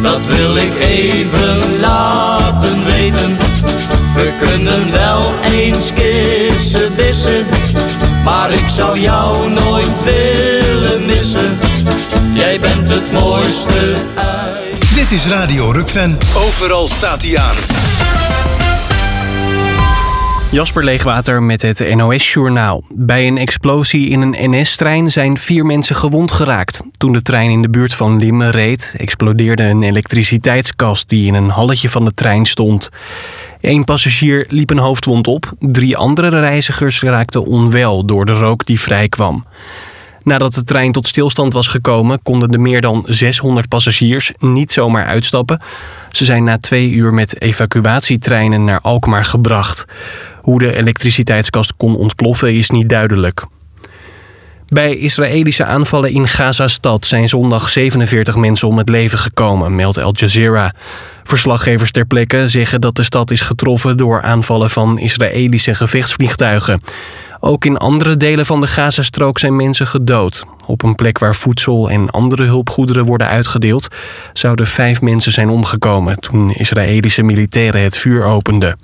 dat wil ik even laten weten. We kunnen wel eens kissenbissen, maar ik zou jou nooit willen missen. Jij bent het mooiste uit. Dit is Radio Rukven. Overal staat hij aan. Jasper Leegwater met het NOS-journaal. Bij een explosie in een NS-trein zijn 4 mensen gewond geraakt. Toen de trein in de buurt van Limmen reed, explodeerde een elektriciteitskast die in een halletje van de trein stond. 1 passagier liep een hoofdwond op. 3 andere reizigers raakten onwel door de rook die vrijkwam. Nadat de trein tot stilstand was gekomen, konden de meer dan 600 passagiers niet zomaar uitstappen. Ze zijn na 2 uur met evacuatietreinen naar Alkmaar gebracht. Hoe de elektriciteitskast kon ontploffen is niet duidelijk. Bij Israëlische aanvallen in Gaza-stad zijn zondag 47 mensen om het leven gekomen, meldt Al Jazeera. Verslaggevers ter plekke zeggen dat de stad is getroffen door aanvallen van Israëlische gevechtsvliegtuigen. Ook in andere delen van de Gazastrook zijn mensen gedood. Op een plek waar voedsel en andere hulpgoederen worden uitgedeeld, zouden 5 mensen zijn omgekomen toen Israëlische militairen het vuur openden.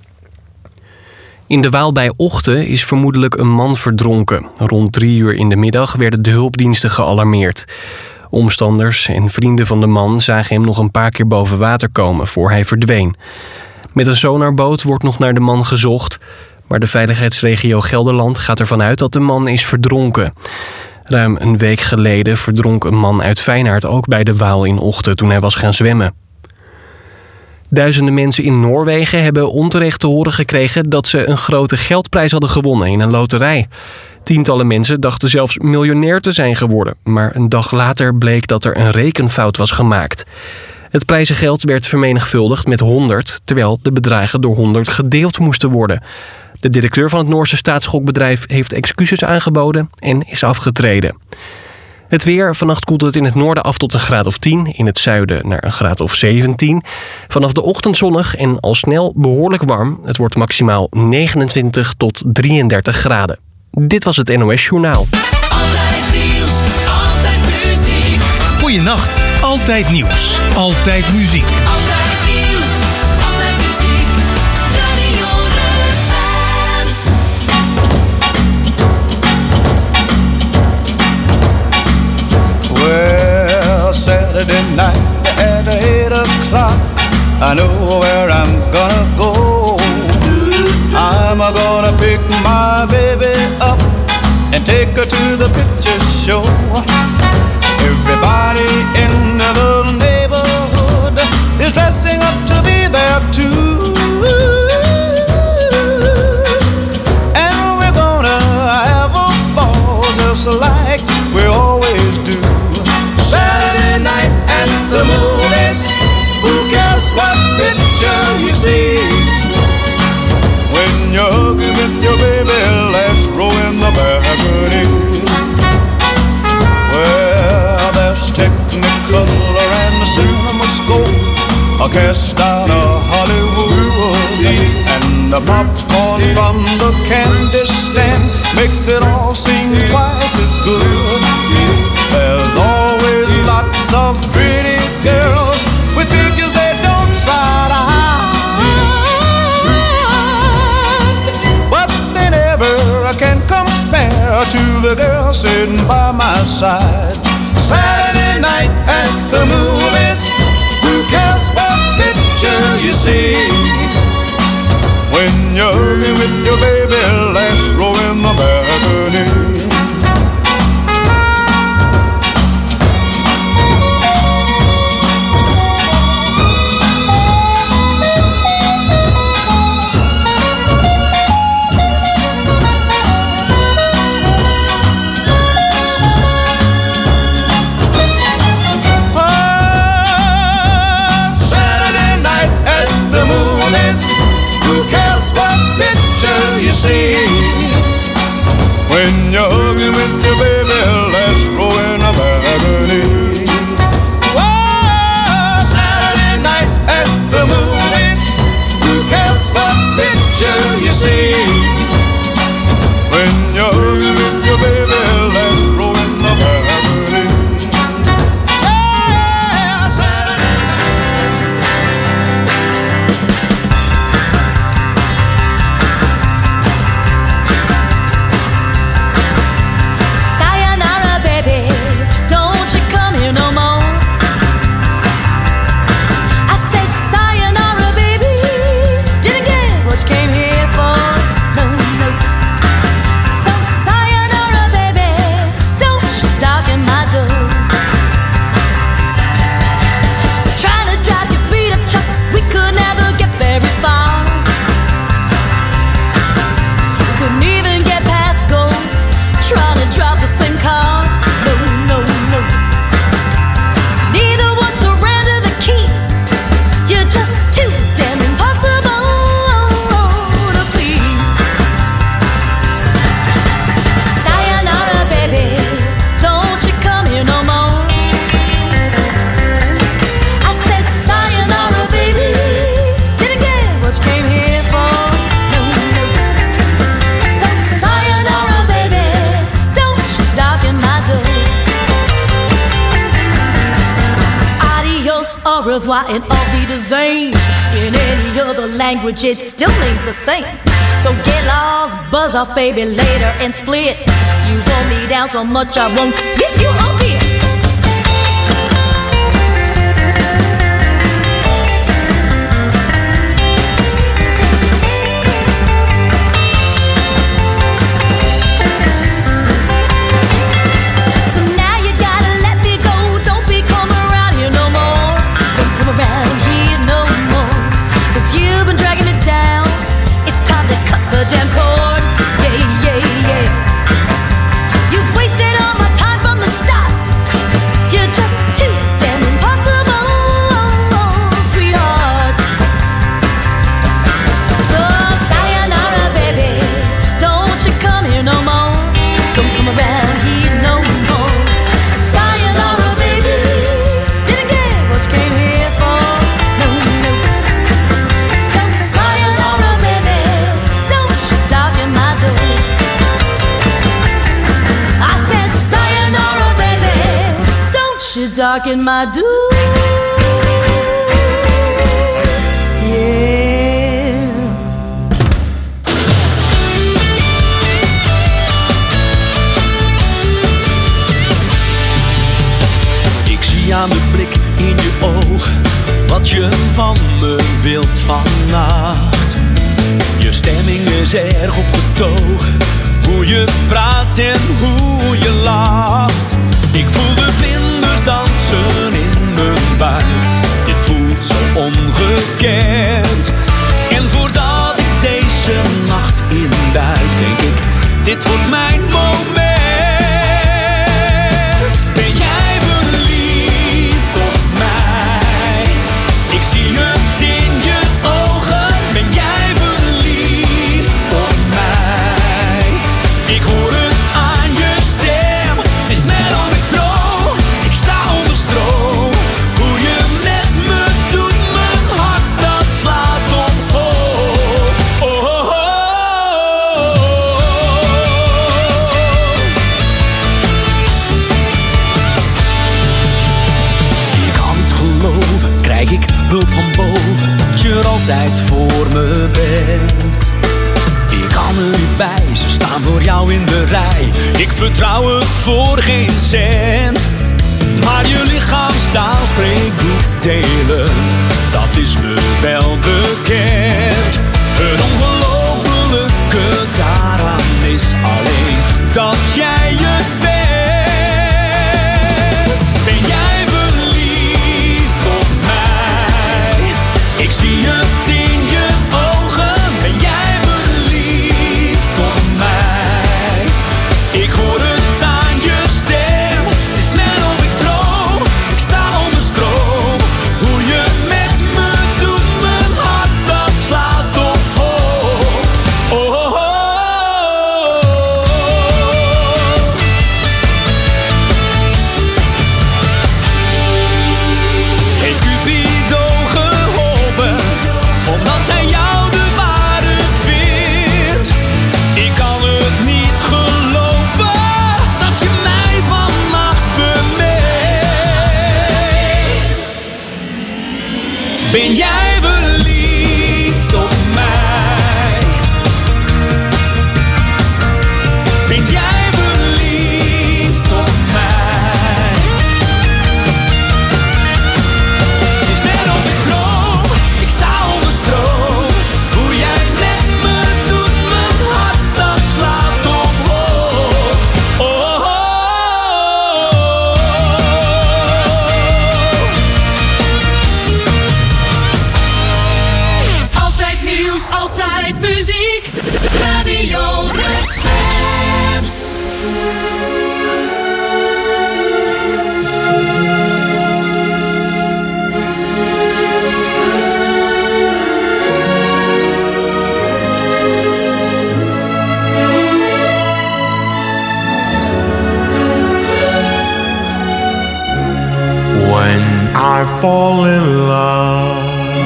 In de Waal bij Ochten is vermoedelijk een man verdronken. Rond 3 uur in de middag werden de hulpdiensten gealarmeerd. Omstanders en vrienden van de man zagen hem nog een paar keer boven water komen voor hij verdween. Met een sonarboot wordt nog naar de man gezocht, maar de veiligheidsregio Gelderland gaat ervan uit dat de man is verdronken. Ruim een week geleden verdronk een man uit Feyenaard ook bij de Waal in Ochten toen hij was gaan zwemmen. Duizenden mensen in Noorwegen hebben onterecht te horen gekregen dat ze een grote geldprijs hadden gewonnen in een loterij. Tientallen mensen dachten zelfs miljonair te zijn geworden, maar een dag later bleek dat er een rekenfout was gemaakt. Het prijzengeld werd vermenigvuldigd met 100, terwijl de bedragen door 100 gedeeld moesten worden. De directeur van het Noorse staatsgokbedrijf heeft excuses aangeboden en is afgetreden. Het weer, vannacht koelt het in het noorden af tot een graad of 10, in het zuiden naar een graad of 17. Vanaf de ochtend zonnig en al snel behoorlijk warm. Het wordt maximaal 29 tot 33 graden. Dit was het NOS Journaal. Altijd nieuws, altijd muziek. Goeienacht, altijd nieuws, altijd muziek. Altijd nieuws, altijd muziek. Radio Rukven. Well, Saturday night at 8 o'clock, I know where I'm gonna go. I'm gonna pick my baby up and take her to the picture show. Everybody in the neighborhood is dressing up to be there too. And we're gonna have a ball just like we always do. Saturday night at the movies, who cares what picture you see? When you're hugging with your baby, last row in the balcony. Well, there's Technicolor and the CinemaScope, a cast out of Hollywood, and the popcorn from the candy stand makes it all seem twice as good. There's always lots of pretty girls with figures they don't try to hide, but they never can compare to the girl sitting by my side. Saturday night at the movies, who cares what picture you see? When you're with your baby, last row in the balcony. The au revoir, and auf Wiedersehen. In any other language, it still means the same. So get lost, buzz off, baby, later and split. You hold me down so much I won't miss you a bit. Damn chord, yeah, yeah, yeah. You've wasted all my time from the start. You're just too damn impossible, sweetheart. So sayonara, baby, don't you come here no more. Don't come around here no more. Sayonara, baby, didn't get what you came here for. No, no. So sayonara, baby, darken my door. I said sayonara, baby, don't you darken my door. Yeah. Ik zie aan de blik in je oog wat je van me wilt vannacht. Je stemming is erg opgetogen, hoe je praat en hoe je lacht. Ik voel de vlinders dansen in mijn buik, dit voelt zo ongekend. En voordat ik deze nacht induik, denk ik, dit wordt mijn moment. Ben jij verliefd op mij? Ik zie het in je ogen. Ben jij verliefd op mij? Ik hoor het aan je stem. Het is net of ik droom. Ik sta onder stroom. Hoe je met me doet, mijn hart dat slaat op. Oh, oh, oh, oh. Ik kan het geloven, krijg ik hulp van boven, dat je er altijd voor me bent. Ik kan er niet bij, ze staan voor jou in de rij. Ik vertrouw het voor geen cent. Maar je lichaamstaal spreekt boekdelen, dat is me wel bekend. Het ongelofelijke daaraan is alleen dat jij het bent. Ben jij verliefd op mij? Ik zie het in je ogen. Ben jij verliefd op mij? Ik hoor het aan je stem. Het is net of ik droom. Ik sta onder stroom. Hoe je met me doet, mijn hart dat slaat op. Oh, oh, oh, oh. Heeft Cupido geholpen, omdat hij jou de ware vindt? Ik kan het niet geloven, dat je mij vannacht bemint. Ben jij verliefd op mij? Ben jij verliefd op mij? Het is net of ik droom, ik sta onder stroom. Hoe jij met me doet, mijn hart dat slaat op. Oh, oh, oh, oh. Altijd nieuws, altijd muziek. Radio Redfan. When I fall in love,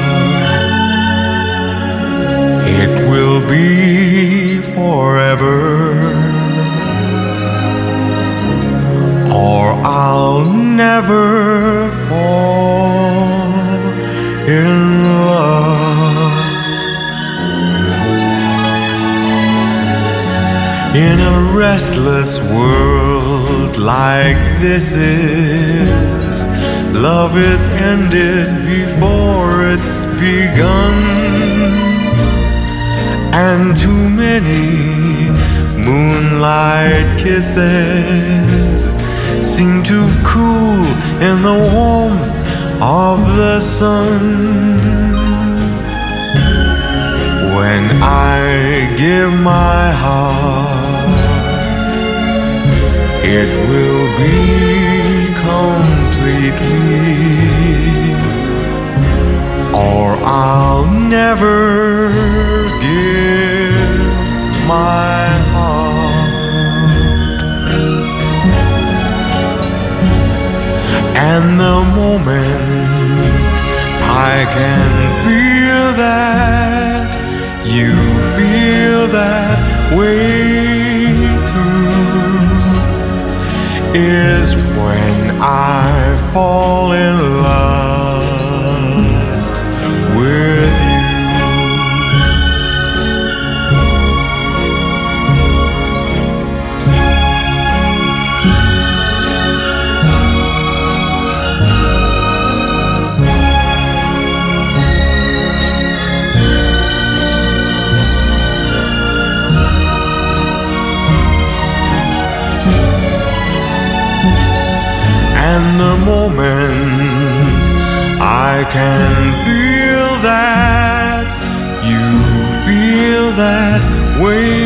it will be forever, or I'll never fall. restless world like this is, love is ended before it's begun, and too many moonlight kisses seem to cool in the warmth of the sun. When I give my heart, it will be completely, or I'll never give my heart. And the moment I can feel that you feel that way too is when I fall in love with you. And the moment I can feel that you feel that way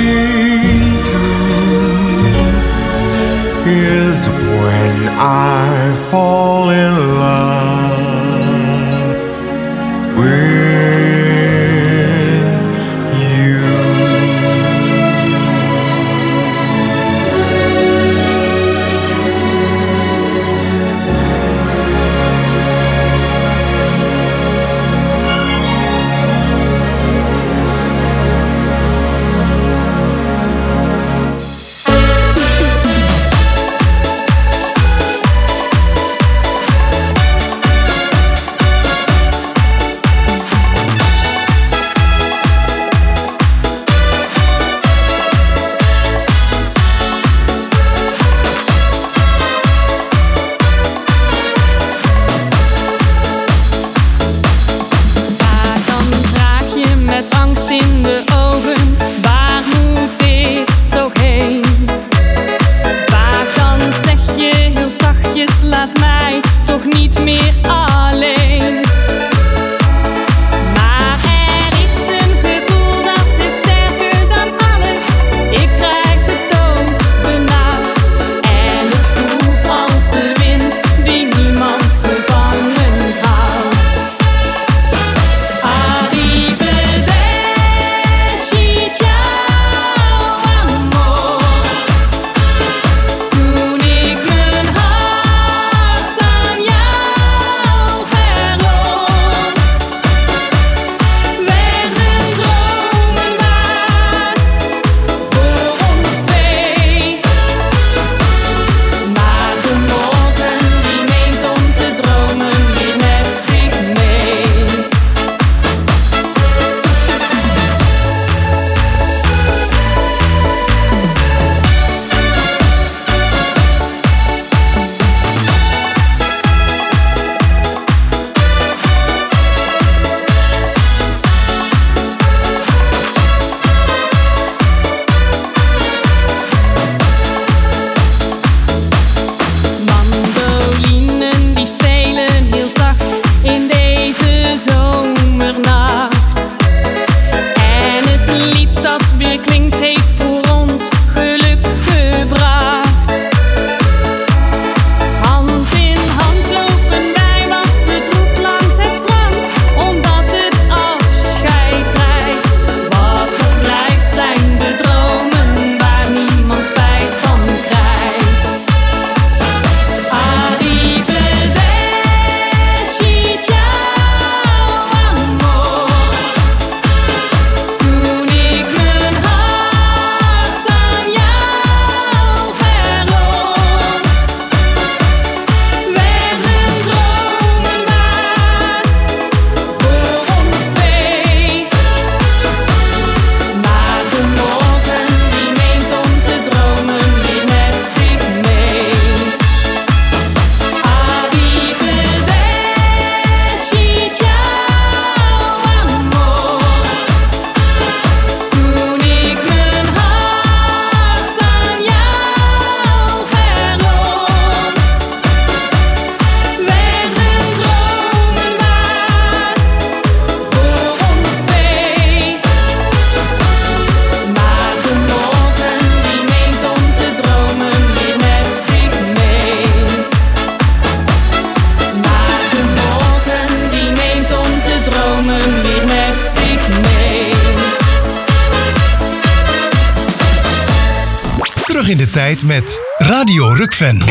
too is when I fall in love with you. in de tijd met Radio Rukven.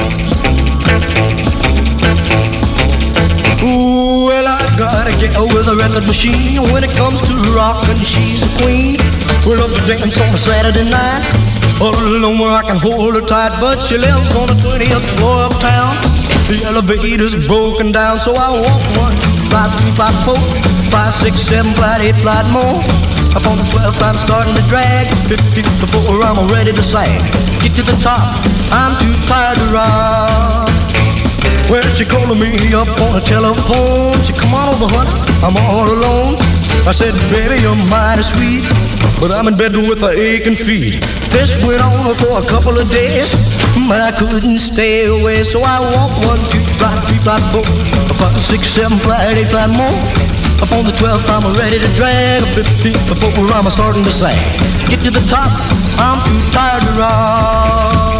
Ooh, well, I gotta get with a record machine. When it comes to rockin', she's a queen. We love to dance on a Saturday night, all alone where I can hold her tight. But she lives on the 20th floor uptown. The elevator's broken down, so I walk 1, 2, 5, 3, 5, 4, 5, 6, 7, flight 8, flight more. Up on the 12th, I'm starting to drag. 50 before I'm ready to sag. Get to the top, I'm too tired to rock. Well, she calling me up on the telephone. She come on over, honey, I'm all alone. I said, baby, you're mighty sweet, but I'm in bed with the aching feet. This went on for a couple of days, but I couldn't stay away. So I walked 1, 2, 5, 3, 5, 4, 5, 6, 7, flight 8, flight more. Up on the 12th, I'm ready to drag. 50 before I'm starting to sag. Get to the top, I'm too tired to rock.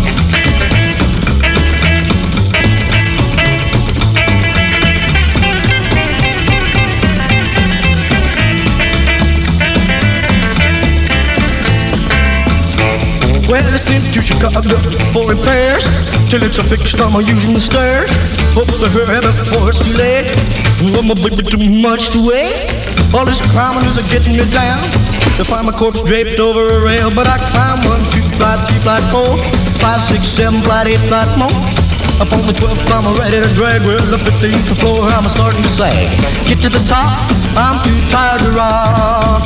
Well, I sent to Chicago for repairs. Till it's a fixed, I'm using the stairs. Up the hurry before it's too late. I'm a bit too much to wait. All this climbing is getting me down. To find my corpse draped over a rail. But I climb 1, 2, flight 3, flight 4, 5, 6, 7, flight 8, flight more. Up on the 12th, I'm ready to drag. Well, the 15th floor, I'm starting to sag. Get to the top, I'm too tired to rock.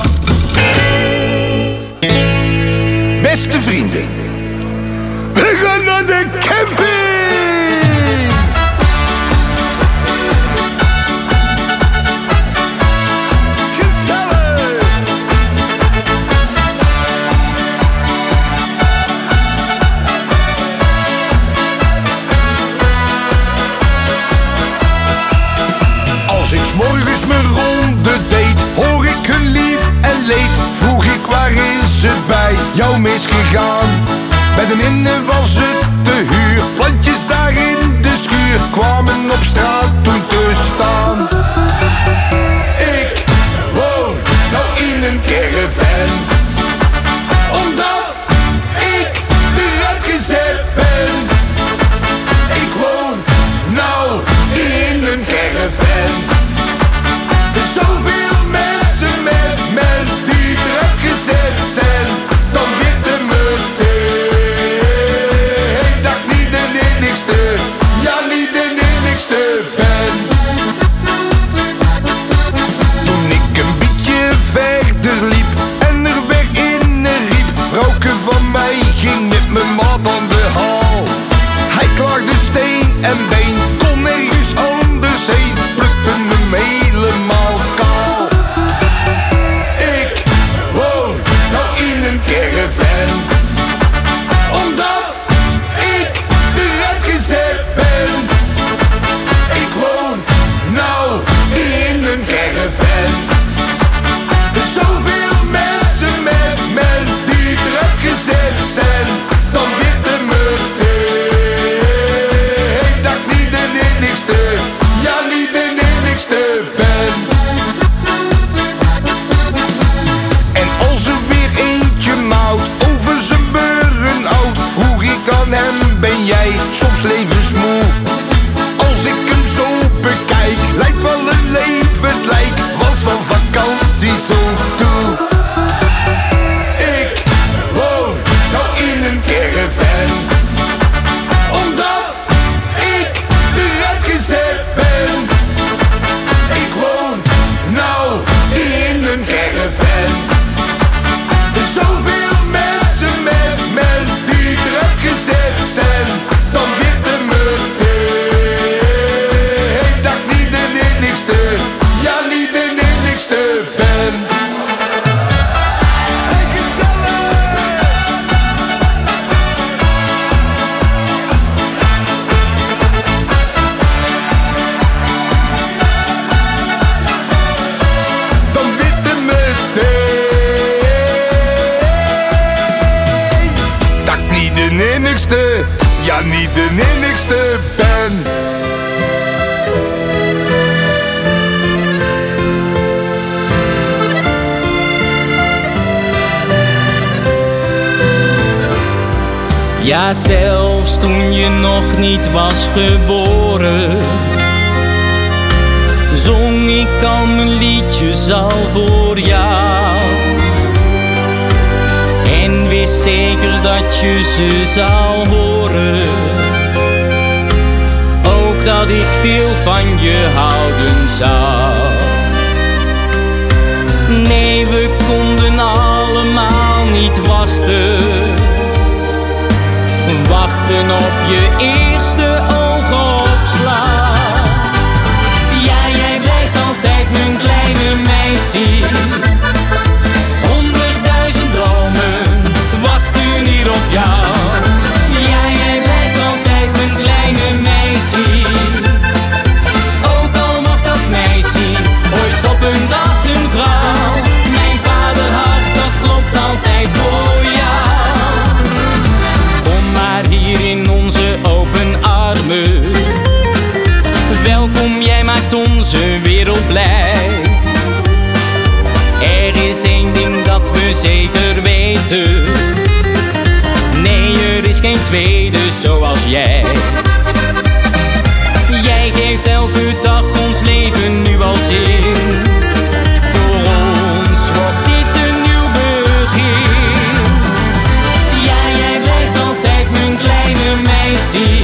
Beste vrienden, we gaan naar de camping! Gezellig! Als ik 's morgens mijn ronde deed, hoor ik een lief en leed. Vroeg ik, waar is het bij jou misgegaan? Bij de minne was het te huur. Plantjes daar in de schuur kwamen op straat toen te staan. Ik woon nou in een caravan, omdat ik eruit gezet ben. Ik woon nou in een caravan. Zoveel mensen met mij die eruit gezet zijn. Dan weten meteen dat ik niet de enigste, ja niet de enigste ben. Toen ik een beetje verder liep en er weer in riep, vrouwke van mij ging met mijn maat aan de haal. Hij klaagde steen en been, kon nergens anders heen, plukte me helemaal kaal. Ik woon nou in een caravan, omdat ik eruit gezet ben. Ik woon nou in een caravan. Zoveel mensen met mij die eruit gezet zijn. Dan weten meteen dat ik niet de enigste, ja niet de enigste ben. En als er weer eentje maalt over zijn burn-out, vroeg ik aan hem, ben jij soms levensmoe? Als ik hem zo bekijk, lijkt wel een leven, het lijkt was al vakantie zo toe. Ik woon nou in een caravan, omdat ik eruit gezet ben. Ik woon nou in een caravan. Zoveel mensen met mij die eruit gezet zijn. Dan weten meteen dat ik niet de enigste, ja niet de enigste ben. Dan weten meteen dat ik niet de enigste, ja niet de enigste ben. Ja, zelfs toen je nog niet was geboren, zong ik al mijn liedjes al voor jou. En wist zeker dat je ze zou horen, ook dat ik veel van je houden zou. Nee, we konden allemaal niet wachten, wachten op je eerste oogopslag. Ja, jij blijft altijd mijn kleine meisje. 100.000 dromen wachten hier op jou. Ja, jij blijft altijd mijn kleine meisje. Ook al mag dat meisje ooit op een dag een vrouw. Mijn vaderhart, dat klopt altijd voor jou. Kom maar hier in onze open armen. Welkom, jij maakt onze wereld blij. Er is één ding dat we zeker weten. Nee, er is geen tweede zoals jij. Jij geeft elke dag ons leven nu al zin. Voor ons wordt dit een nieuw begin. Ja, jij blijft altijd mijn kleine meisje.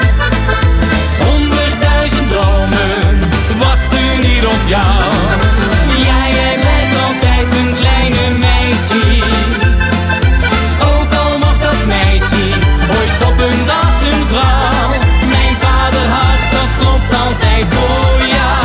100.000 dromen wachten hier op jou. Ja, jij blijft altijd mijn kleine meisje. Ook al mag dat meisje ooit op een dag een vrouw. Mijn vaderhart, dat klopt altijd voor jou.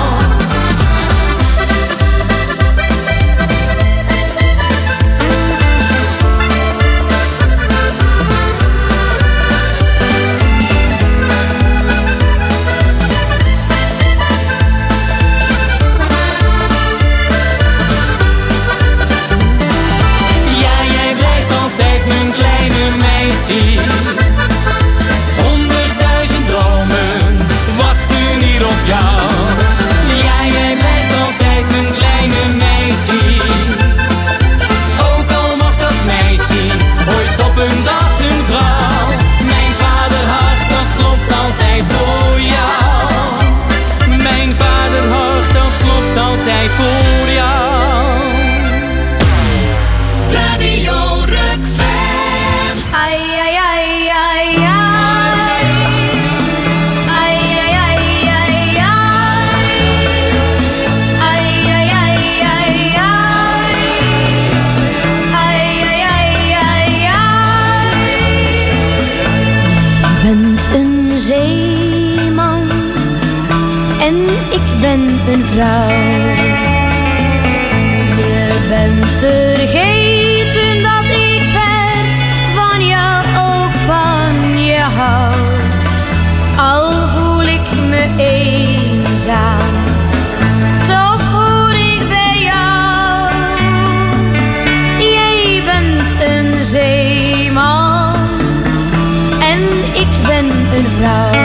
Ja, jij blijft altijd mijn kleine meisje. 100.000 dromen wachten hier op jou. Ja, jij blijft altijd mijn kleine meisje. Ook al mag dat meisje ooit op een dag een vrouw. Mijn vaderhart, dat klopt altijd voor jou. Mijn vaderhart, dat klopt altijd voor jou. Radio Rockfam. Ai, ai, ai, ai, ai. Ai, ai, ai, ai, ai. Ai, ai, ai, ai, ai. Ai, ai, ai, ai, ai. Je bent een zeeman en ik ben een vrouw. Je bent vergeten dat ik ver van jou, ook van je hou. Al voel ik me eenzaam, toch hoor ik bij jou. Jij bent een zeeman en ik ben een vrouw.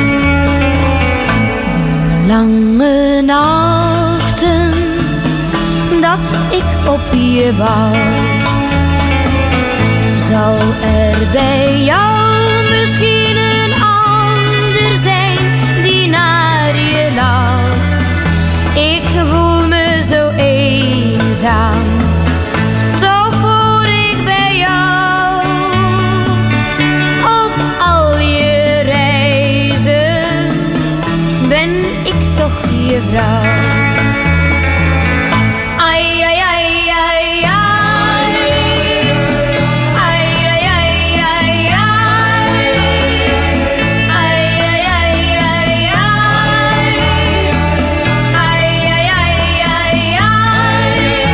De lange nachten dat ik op je wacht, zou er bij jou misschien een ander zijn die naar je lacht. Ik voel me zo eenzaam, toch hoor ik bij jou. Op al je reizen ben ik toch je vrouw. Ai, ai, ai, ai, ai. Ai, ai, ai, ai, ai. Ai, ai, ai, ai, ai. Ai, ai, ai, ai, ai.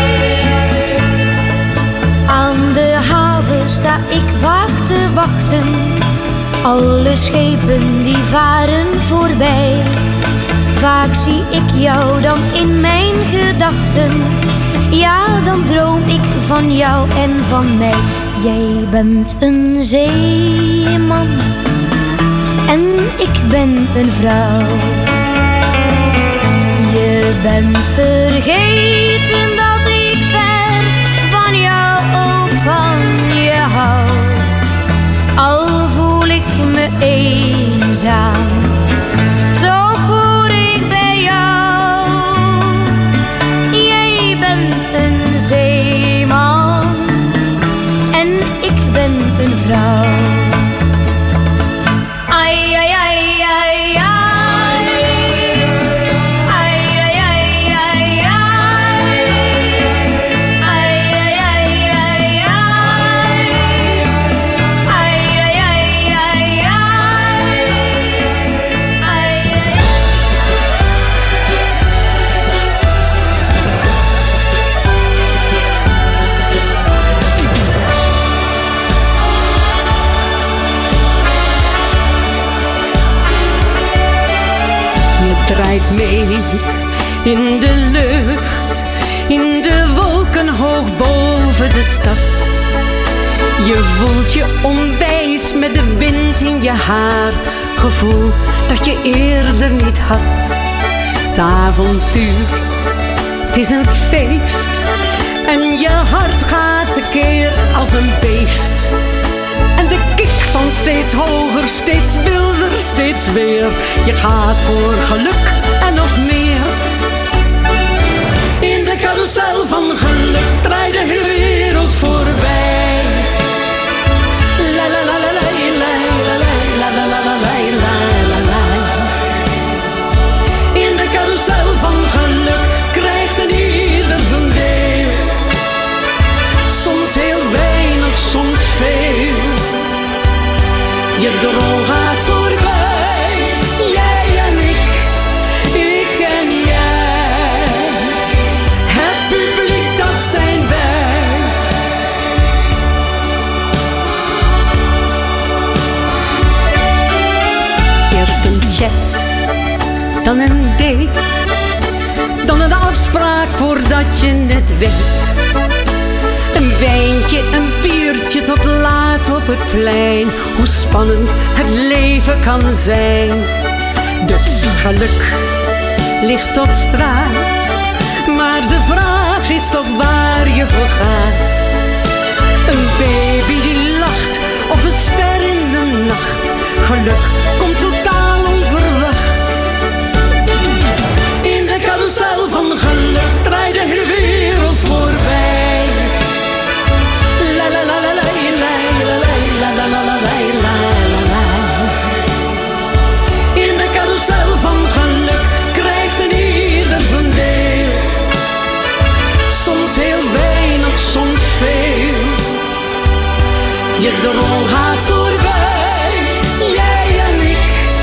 Aan de haven sta ik vaak te wachten. Alle schepen die varen voorbij. Vaak zie ik jou dan in mijn gedachten. Ja, dan droom ik van jou en van mij. Jij bent een zeeman en ik ben een vrouw. Je bent vergeten dat ik ver van jou, ook van je hou. Al eenzaam. Toch hoor ik bij jou, jij bent een zeeman en ik ben een vrouw. Ai, ai, ai, ai, ai. Draait mee in de lucht, in de wolken hoog boven de stad. Je voelt je onwijs met de wind in je haar, gevoel dat je eerder niet had. Het avontuur, het is een feest en je hart gaat tekeer als een beest. En de kick van steeds hoger, steeds wilder, steeds weer. Je gaat voor geluk en nog meer. In de carousel van geluk draait de hele wereld voorbij. La la la la la la la la la la la la la. In de carousel van geluk krijgt een ieder zijn deel. Soms heel weinig, soms veel. Je droom gaat voorbij, jij en ik en jij. Het publiek, dat zijn wij. Eerst een chat, dan een date, dan een afspraak voordat je het weet. Een wijntje, een biertje tot laat op het plein. Hoe spannend het leven kan zijn. Dus geluk ligt op straat, maar de vraag is toch waar je voor gaat. Een baby die lacht of een ster in de nacht. Geluk komt totaal onverwacht. In de carousel van geluk draait de hele wereld voorbij. La la la la la la la la la la la la la. In de carousel van geluk krijgt een ieder zijn deel. Soms heel weinig, soms veel. Je droom gaat voorbij, jij en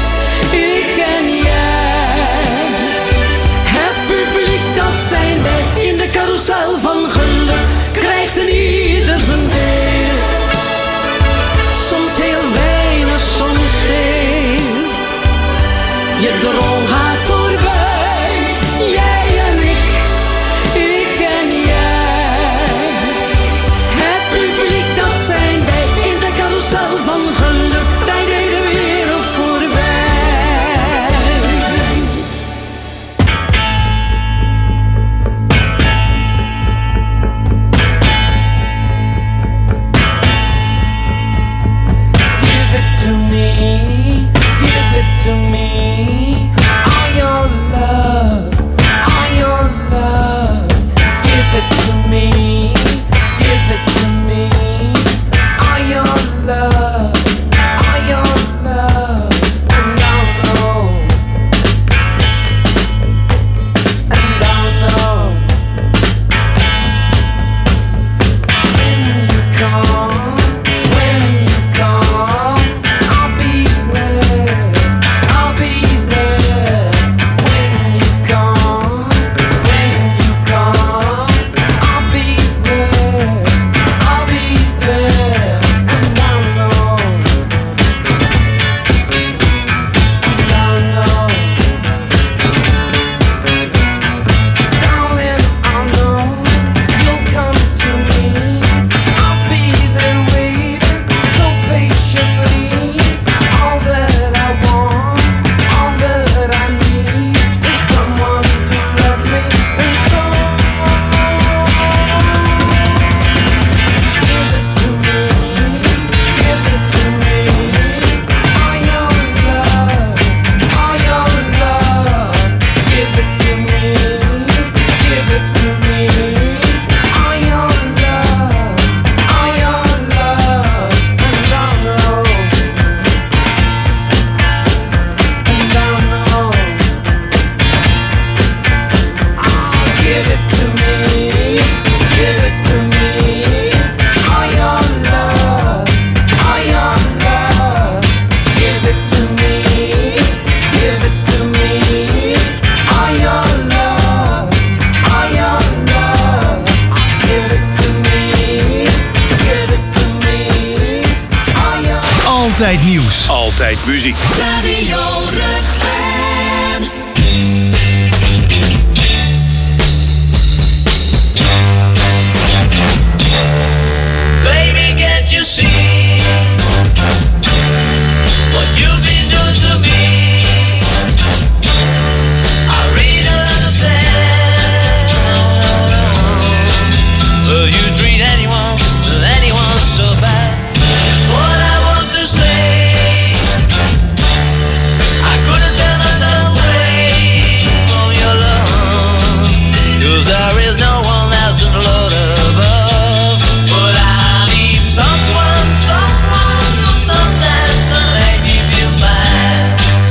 Altijd nieuws. Altijd muziek. Radio Ruggen. Baby, can't you see what you've been doing to me? I really understand. You treat anyone so bad. It's what I want to say. I couldn't tell myself away from your love, 'cause there is no one else in the Lord above. But I need someone who sometimes can make me feel bad.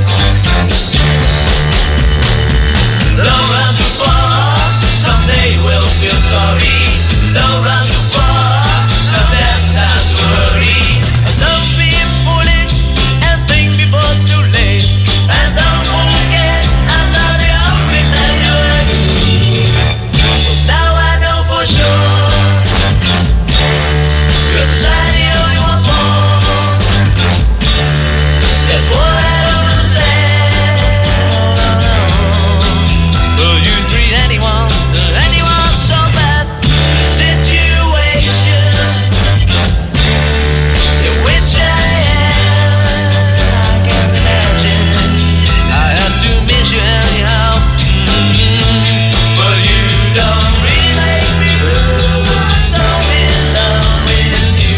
Don't run too far, someday we'll feel sorry. Don't run too far, now there's time to hurry. Don't be foolish and think before it's too late. And don't forget, I'm not the only man you like. Now I know for sure you're deciding who you want more. That's what I don't understand. You treat anyone so bad. Situation in which I am, I can't imagine. I have to miss you anyhow. But you don't really make me blue. I'm so in love with you.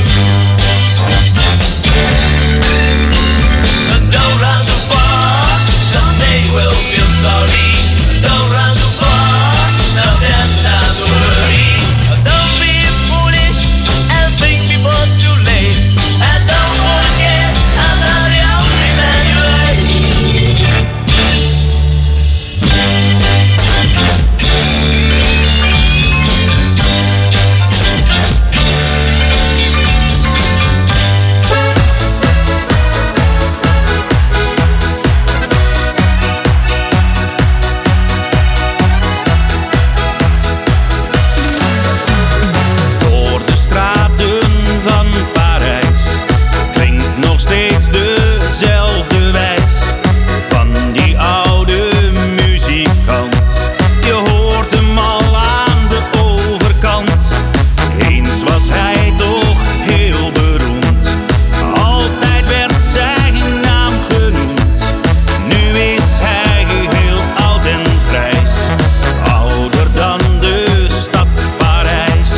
Don't run too far, someday we'll feel sorry. Don't run too far, now there's time to hurry. Don't be foolish and think before it's too late. And don't forget, I'm not the only man you like. Door de straten van Parijs klinkt nog steeds dezelfde wijs van die oude muzikant. Je hoort hem al aan de overkant. Eens was hij toch heel beroemd. Altijd werd zijn naam genoemd. Nu is hij heel oud en grijs. Ouder dan de stad Parijs.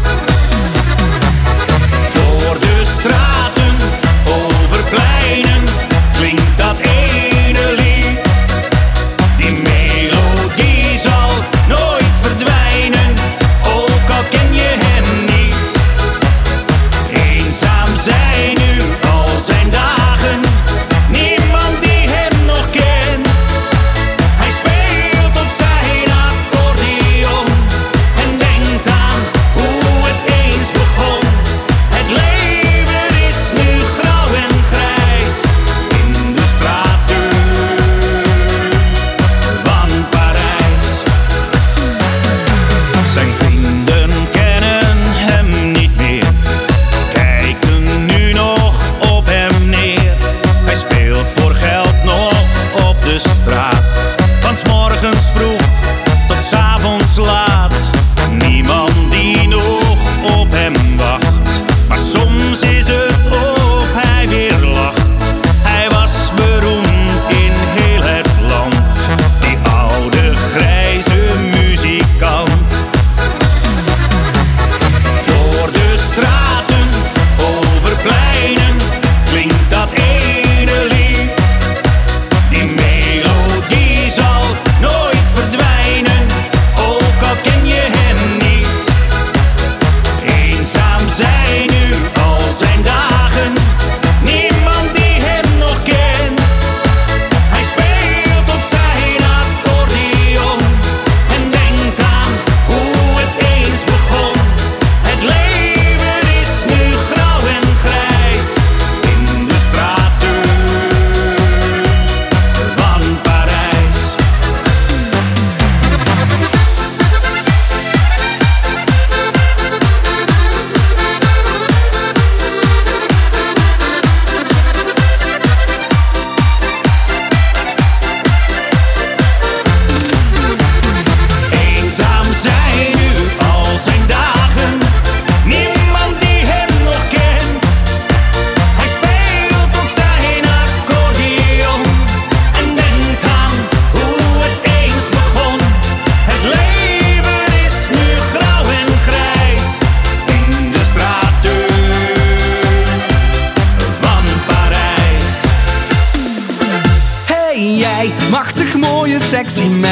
Door de straten, over pleinen, klinkt dat ene lied. Die melodie zal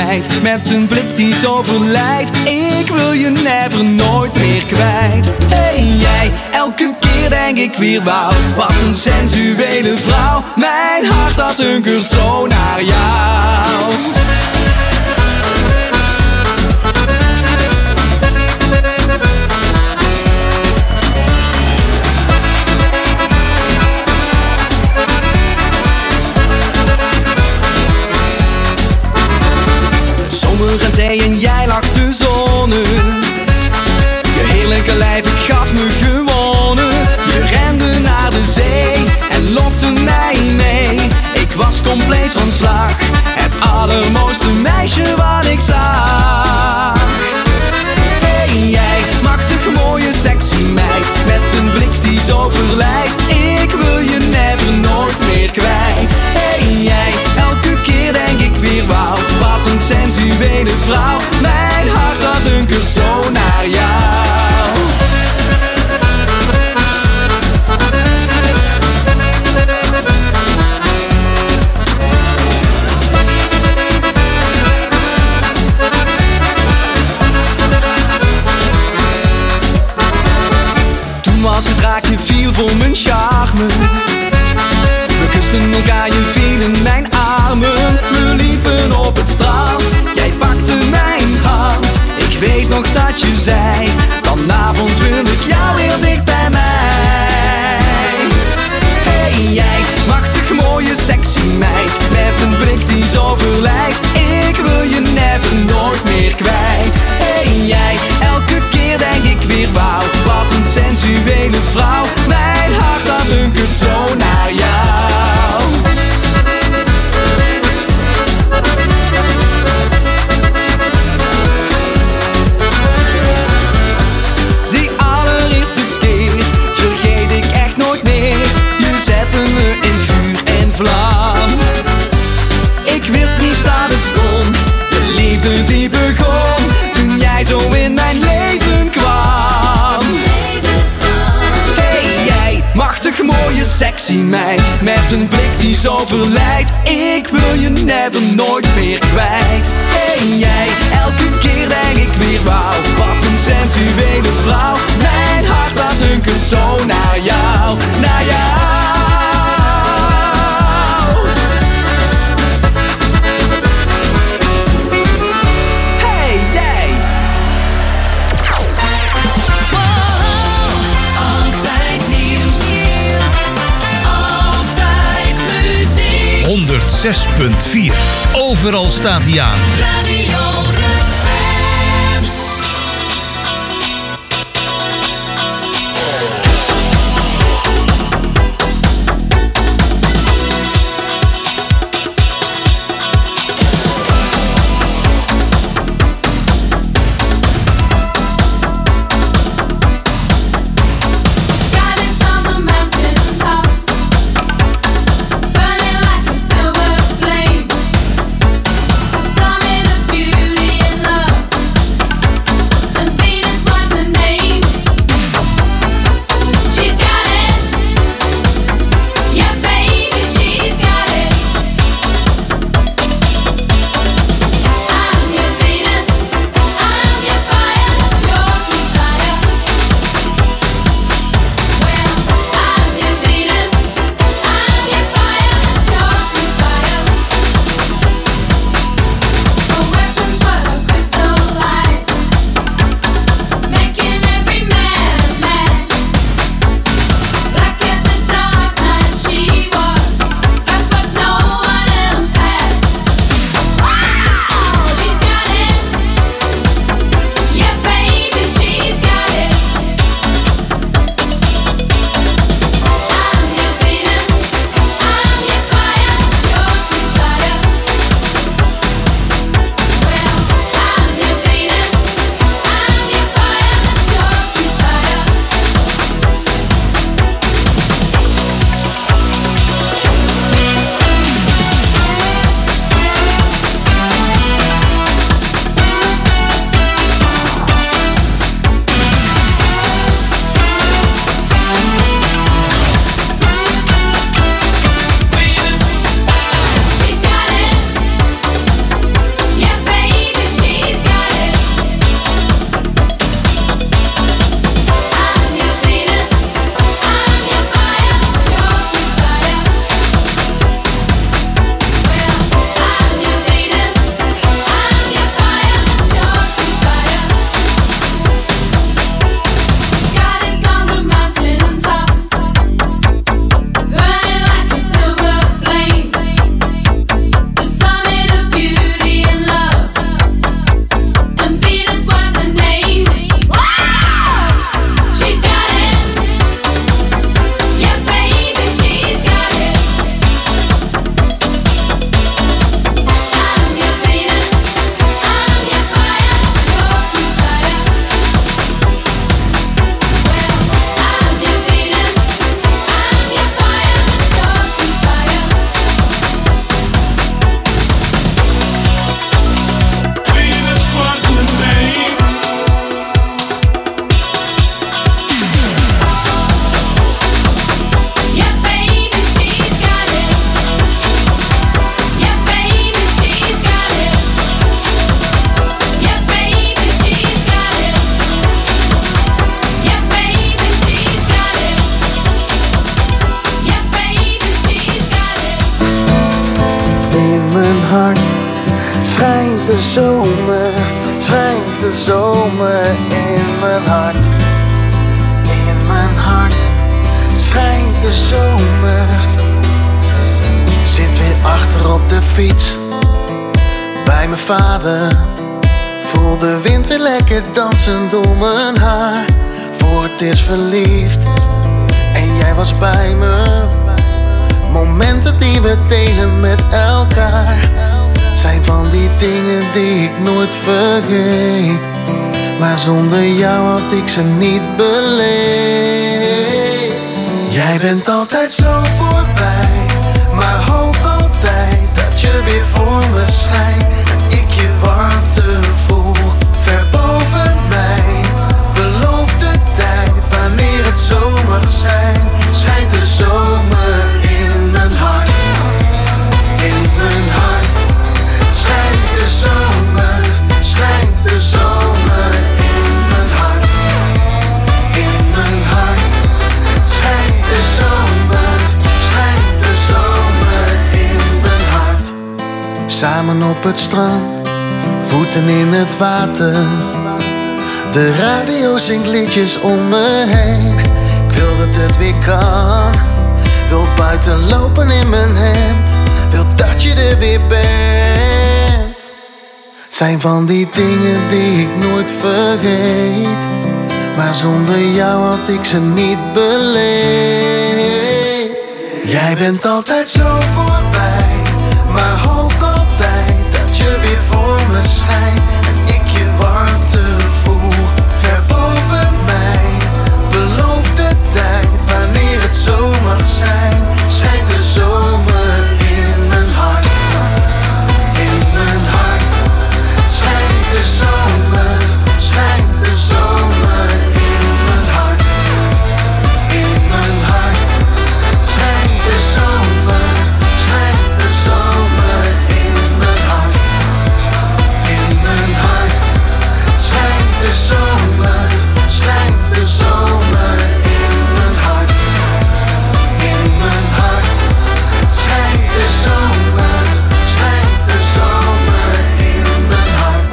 meid, met een blik die zo verleidt. Ik wil je never, nooit meer kwijt. Hey jij, elke keer denk ik weer wauw, wat een sensuele vrouw. Mijn hart dat hunkert zo naar jou. Sommigen zeiden jij lag te zonnen. Je heerlijke lijf, ik gaf me gewonnen. Je rende naar de zee en lokte mij mee. Ik was compleet van slag, het allermooiste meisje wat ik zag. Hey jij, machtig mooie sexy meid, met een blik die zo verleidt. Ik wil je never, nooit meer kwijt. Hey jij, elke keer denk ik weer wauw, wat een sensuele vrouw. Mijn hart dat hunkert zo naar jou. Toen was het raak, je viel voor mijn charme. We kusten elkaar, je viel in mijn armen. We liepen op het strand, jij pakte mijn hand. Ik weet nog dat je zei, vanavond wil ik jou weer dicht bij mij. Hey jij, machtig mooie sexy meid, met een blik die zo verleidt. Ik wil je never, nooit meer kwijt. Hey jij, elke keer denk ik weer wauw, wat een sensuele vrouw. Mijn hart dat hunkert zo naar jou. Die allereerste keer vergeet ik echt nooit meer. Je zette me in vuur en vlam. Ik wist niet dat het kon, de liefde die begon, toen jij zo in mijn leven kwam. Hey jij, machtig mooie sexy meid, met een blik die zo verleidt. Ik wil je never, nooit meer kwijt. Hey jij, elke keer denk ik weer wauw, wat een sensuele vrouw. Mijn hart dat hunkert zo naar jou, naar jou. Hey jij. Altijd nieuws, altijd muziek. 106.4. Overal staat hij aan. Radio Refrein. Goddess on the mountain top, burning like a silver flame. The summit of beauty. de zomer in mijn hart. In mijn hart schijnt de zomer. Zit weer achter op de fiets bij mijn vader. Voel de wind weer lekker dansen door mijn haar. Voor het is verliefd en jij was bij me. Momenten die we delen met elkaar zijn van die dingen die ik nooit vergeet. Maar zonder jou had ik ze niet beleefd. Jij bent altijd zo voorbij, maar hoop altijd dat je weer voor me schijnt. En ik je warmte voel, ver boven mij. Beloof de tijd, wanneer het zomer zijn. Schijnt de zomer in mijn hart. In mijn hart schijnt de zomer. Schijnt de zomer in mijn hart. In mijn hart schijnt de zomer. Schijnt de zomer in mijn hart. Samen op het strand, voeten in het water. De radio zingt liedjes om me heen. Ik wil dat het weer kan. Wil buiten lopen in mijn hemd. Wil dat je er weer bent. Zijn van die dingen die ik nooit vergeet. Maar zonder jou had ik ze niet beleefd. Jij bent altijd zo voorbij, maar hoop altijd dat je weer voor me schijnt. En ik je warmte voel, ver boven mij. Beloof de tijd, wanneer het zomer zijn. Schijnt de zomer in mijn hart. In mijn hart schijnt de zomer. Schijnt de zomer in mijn hart. In mijn hart schijnt de zomer. Schijnt de zomer in mijn hart. In mijn hart schijnt de zomer. Schijnt de zomer in mijn hart. In mijn hart schijnt de zomer. Schijnt de zomer in mijn hart.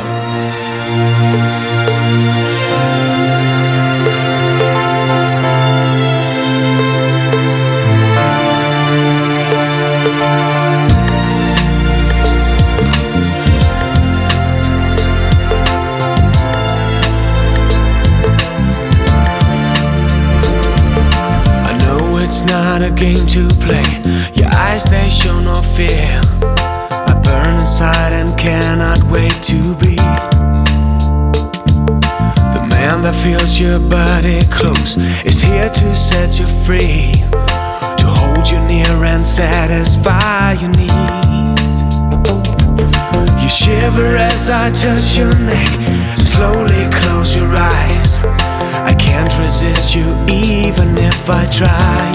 I know it's not a game to play. Your eyes, they show no fear. I burn inside and cannot wait to be the man that feels your body close, is here to set you free, to hold you near and satisfy your needs. You shiver as I touch your neck and slowly close your eyes. I can't resist you even if I try.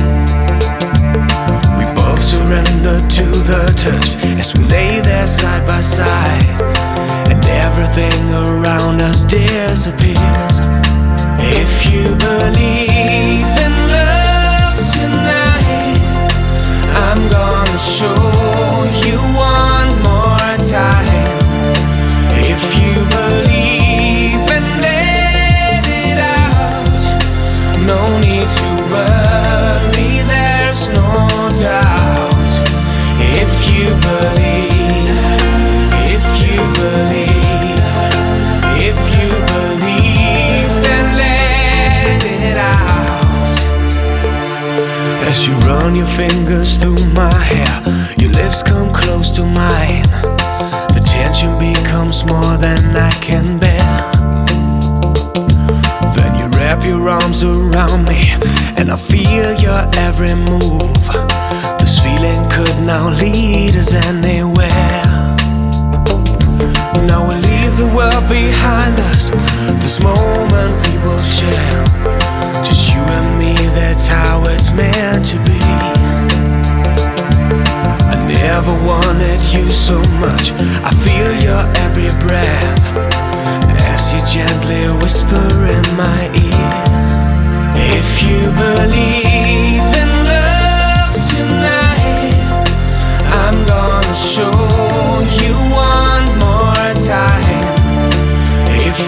We both surrender to the touch as we lay there side by side, and everything around us disappears. If you believe in love tonight, I'm gonna show you one more time. If you believe and let it out, no need to worry, there's no doubt. If you believe, if you believe, if you believe, then let it out. As you run your fingers through my hair, your lips come close to mine. The tension becomes more than I can bear. Then you wrap your arms around me and I feel your every move. This feeling could now lead us anywhere. Now we leave the world behind us. This moment we will share, just you and me, that's how it's meant to be. I never wanted you so much. I feel your every breath as you gently whisper in my ear. If you believe in love tonight, I'm gonna show you one more time. If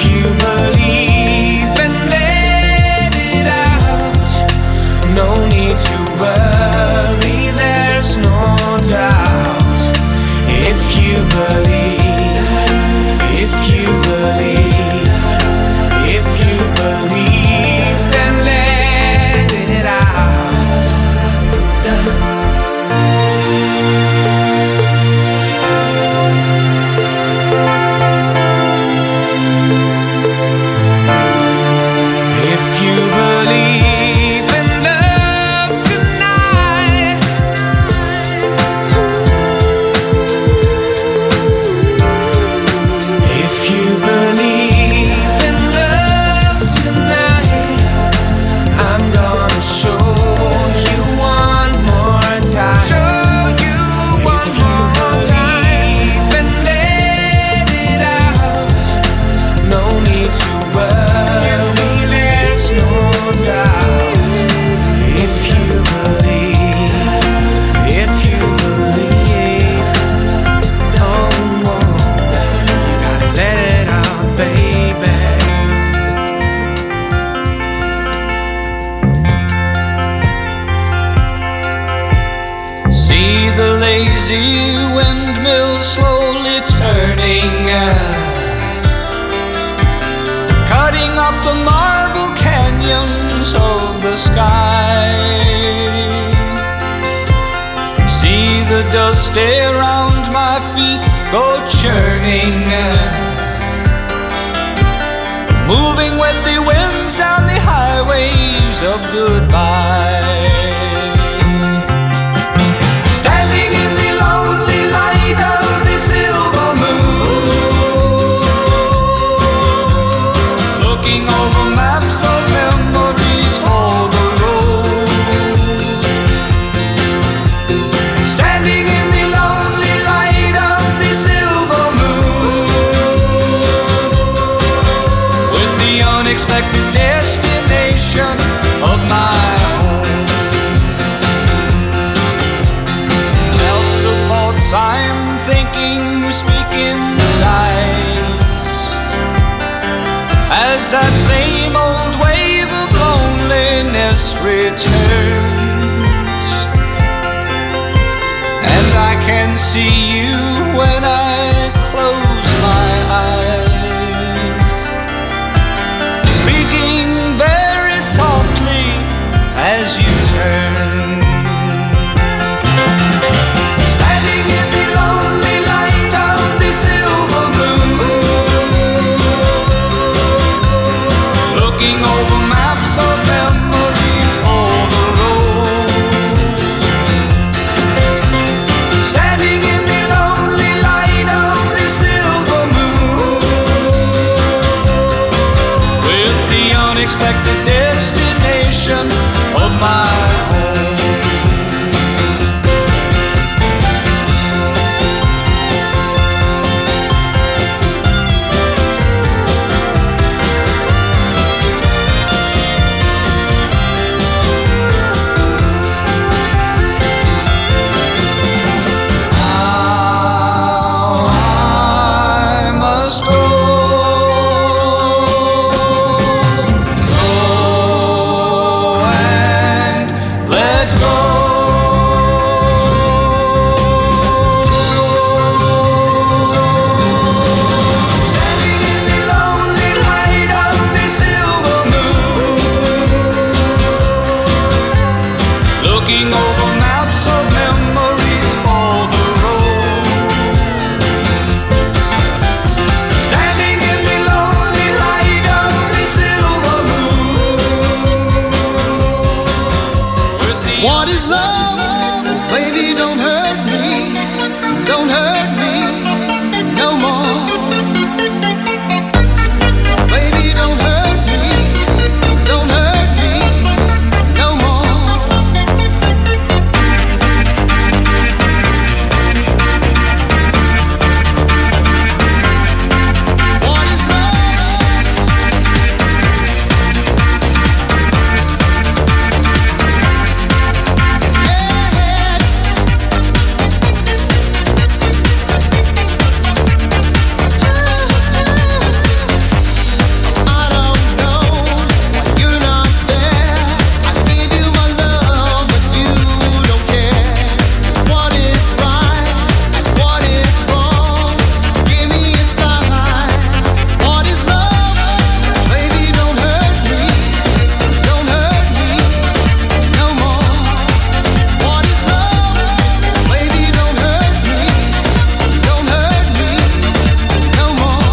see windmills slowly turning, cutting up the marble canyons of the sky. See the dust around my feet go churning, moving with the winds down the highways of goodbye. Standing in the lonely light of the silver moon, looking over maps of memories for the road. Standing in the lonely light of the silver moon, with the unexpected destination of my home. Felt the thoughts I'm thinking speak inside, as that same old wave of loneliness returns, and I can see you when I close my eyes, speaking very softly as you turn. Standing in the lonely light of the silver moon, looking over maps of memories for the road. Standing in the lonely light of the silver moon, with the unexpected destination of my home. I must go and let go. Standing in the lonely light of the silver moon, looking over maps of memories for the road. Standing in the lonely light of the silver moon, with the What is love? Baby, don't hurt me. Don't hurt me no more. Baby, don't hurt me. Don't hurt me no more. What is love? I don't know, you're not there. I give you my love, but you don't care. So what is right and what is wrong? Give me a sign. What is love? Baby, don't hurt me. Don't hurt me no more. What is love? Baby, don't hurt me. Don't hurt me no more.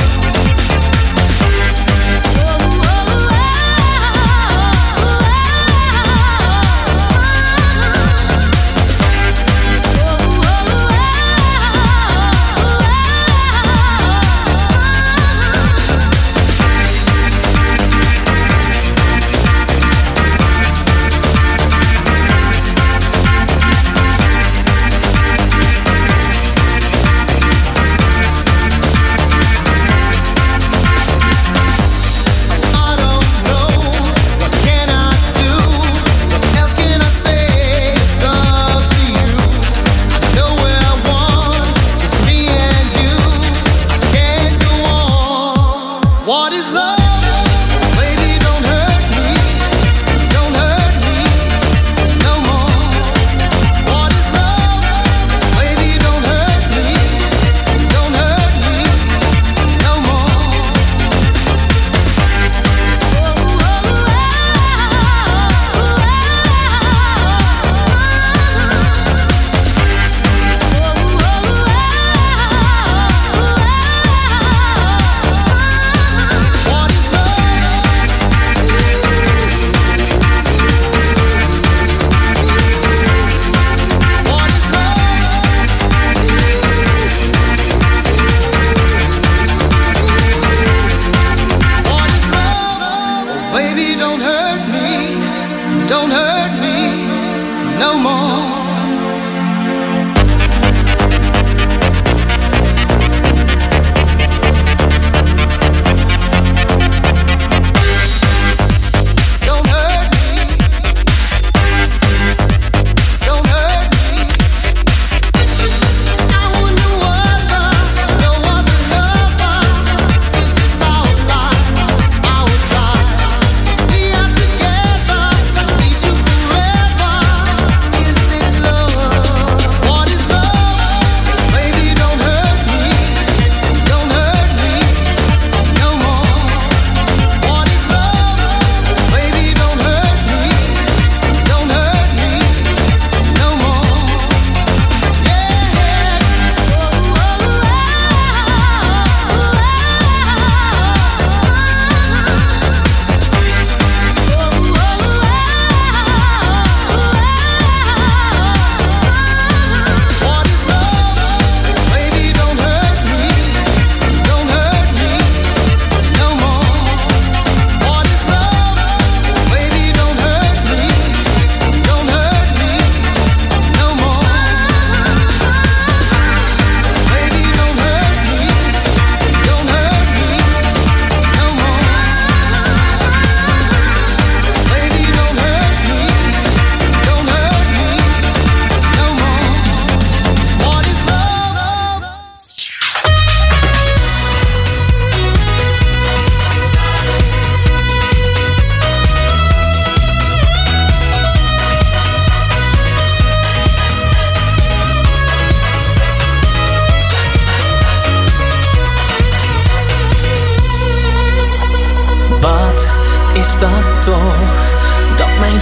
I don't know, what can I do? What else can I say? It's up to you. I know where I want, just me and you. I can't go on. What is love? Baby, don't hurt me. Don't hurt me no more. What is love? Baby,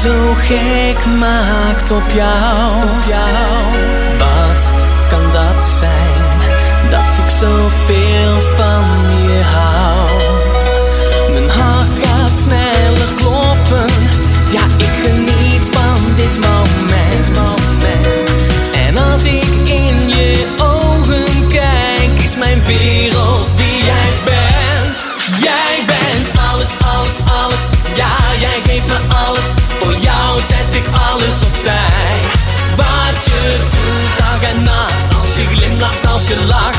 zo gek maakt op jou. Wat kan dat zijn, dat ik zoveel van je hou? Mijn hart gaat sneller kloppen, ja ik geniet van dit moment. En als ik in je ogen kijk, is mijn wereld wie jij bent. Jij bent alles, alles, alles, ja jij geeft me alles. Voor jou zet ik alles opzij. Wat je doet dag en nacht, als je glimlacht, als je lacht.